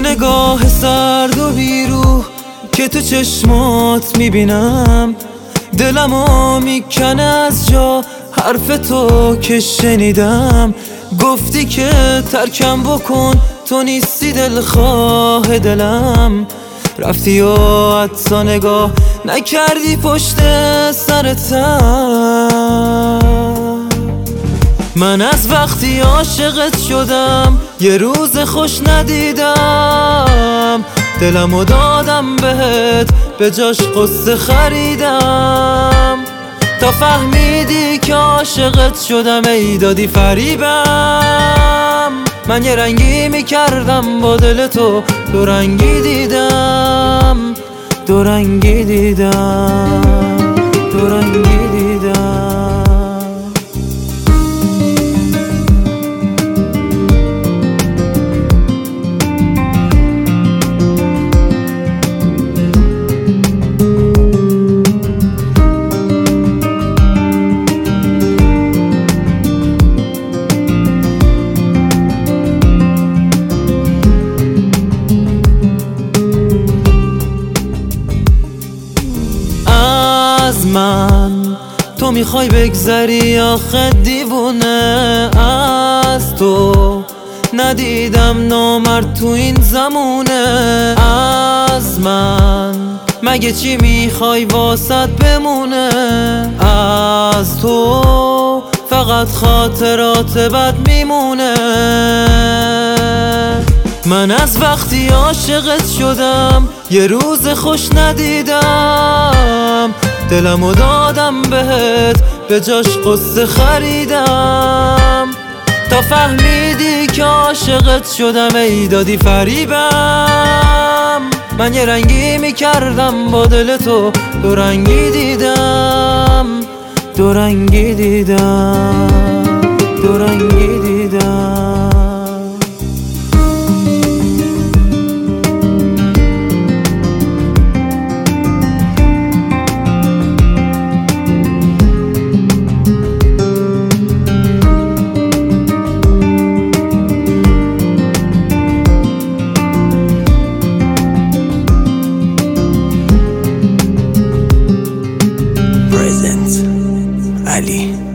نگاه سرد و بیروح که تو چشمات میبینم، دلمو میکنه از جا حرف تو که شنیدم. گفتی که ترکم بکن، تو نیستی دلخواه دلم. رفتی و حتی نگاه نکردی پشت سرتم. من از وقتی عاشقت شدم یه روز خوش ندیدم. دلمو دادم بهت به جاش قصه خریدم. تا فهمیدی که عاشقت شدم ای دادی فریبم. من یه رنگی میکردم با دل تو، دو رنگی دیدم، دو رنگی دیدم، دو رنگی دیدم. من تو میخوای بگذری آخه دیوونه، از تو ندیدم نامرد تو این زمونه. از من مگه چی میخوای واسط بمونه؟ از تو فقط خاطرات بد میمونه. من از وقتی عاشقت شدم یه روز خوش ندیدم. دلمو دادم بهت به جاش قصه خریدم. تا فهمیدی که عاشقت شدم ای دادی فریبم. من یه رنگی میکردم با دل تو، دو رنگی دیدم، دو رنگی دیدم، دو رنگی دیدم. Ali.